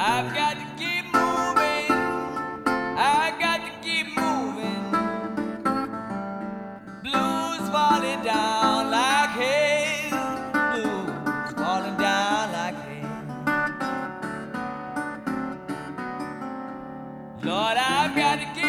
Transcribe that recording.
I've got to keep moving. I got to keep moving. Blues falling down like hail. Blues falling down like hail. Lord, I've got to keep